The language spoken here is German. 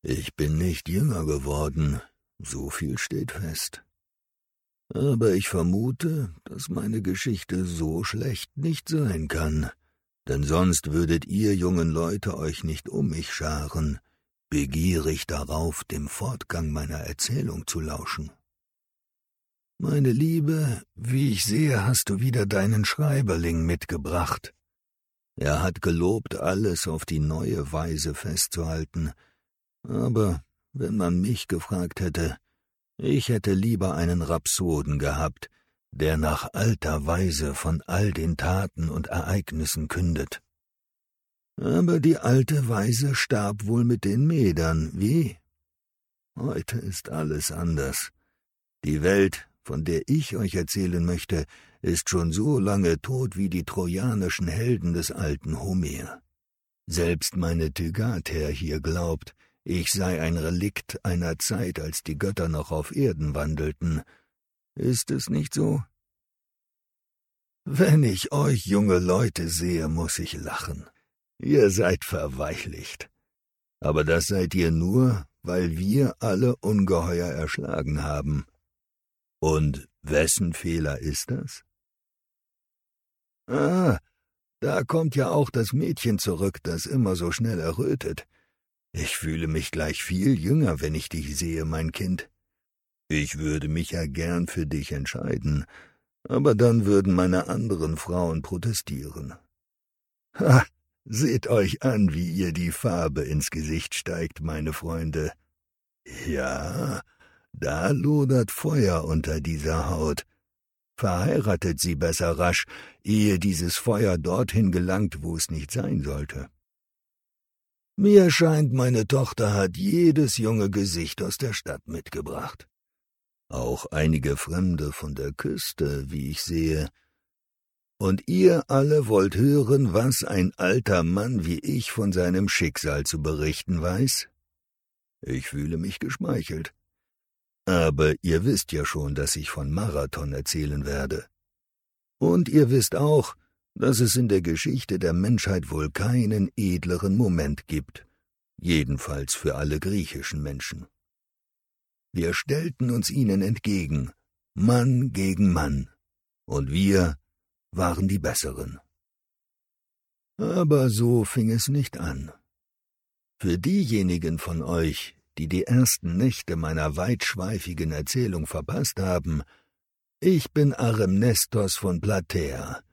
Ich bin nicht jünger geworden, so viel steht fest. Aber ich vermute, dass meine Geschichte so schlecht nicht sein kann, denn sonst würdet ihr jungen Leute euch nicht um mich scharen, begierig darauf, dem Fortgang meiner Erzählung zu lauschen. Meine Liebe, wie ich sehe, hast du wieder deinen Schreiberling mitgebracht. Er hat gelobt, alles auf die neue Weise festzuhalten, aber wenn man mich gefragt hätte, ich hätte lieber einen Rhapsoden gehabt, der nach alter Weise von all den Taten und Ereignissen kündet. Aber die alte Weise starb wohl mit den Medern, wie? Heute ist alles anders. Die Welt, von der ich euch erzählen möchte, ist schon so lange tot wie die trojanischen Helden des alten Homer. Selbst meine Tygater hier glaubt, ich sei ein Relikt einer Zeit, als die Götter noch auf Erden wandelten. Ist es nicht so? Wenn ich euch junge Leute sehe, muss ich lachen. Ihr seid verweichlicht. Aber das seid ihr nur, weil wir alle Ungeheuer erschlagen haben. Und wessen Fehler ist das? Ah, da kommt ja auch das Mädchen zurück, das immer so schnell errötet. Ich fühle mich gleich viel jünger, wenn ich dich sehe, mein Kind. Ich würde mich ja gern für dich entscheiden, aber dann würden meine anderen Frauen protestieren. Ha, seht euch an, wie ihr die Farbe ins Gesicht steigt, meine Freunde. Ja, da lodert Feuer unter dieser Haut. Verheiratet sie besser rasch, ehe dieses Feuer dorthin gelangt, wo es nicht sein sollte. Mir scheint, meine Tochter hat jedes junge Gesicht aus der Stadt mitgebracht. Auch einige Fremde von der Küste, wie ich sehe. Und ihr alle wollt hören, was ein alter Mann wie ich von seinem Schicksal zu berichten weiß? Ich fühle mich geschmeichelt. Aber ihr wisst ja schon, dass ich von Marathon erzählen werde. Und ihr wisst auch, dass es in der Geschichte der Menschheit wohl keinen edleren Moment gibt, jedenfalls für alle griechischen Menschen. Wir stellten uns ihnen entgegen, Mann gegen Mann, und wir waren die Besseren. Aber so fing es nicht an. Für diejenigen von euch, die die ersten Nächte meiner weitschweifigen Erzählung verpasst haben, ich bin Aremnestos von Plataea,